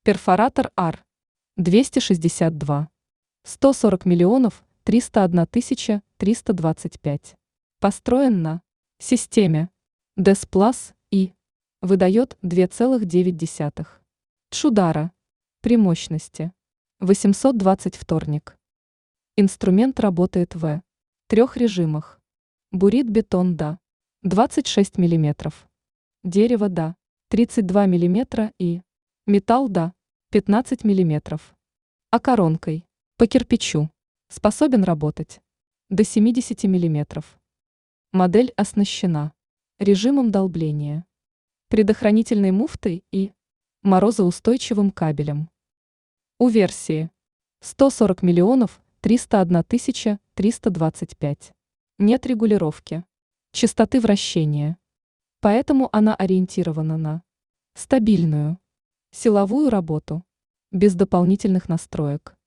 Перфоратор АР 262. 140 миллионов 301 тысяча 325. Построен на системе DES Plus и выдает 2,9 Тшудара при мощности 820 вторник. Инструмент работает в трех режимах. Бурит бетон до 26 мм, дерево до 32 мм и металл до 15 мм. А коронкой по кирпичу способен работать до 70 мм. Модель оснащена режимом долбления, предохранительной муфтой и морозоустойчивым кабелем. У версии 140 миллионов 301 тысяча 325 нет регулировки частоты вращения, поэтому она ориентирована на стабильную силовую работу без дополнительных настроек.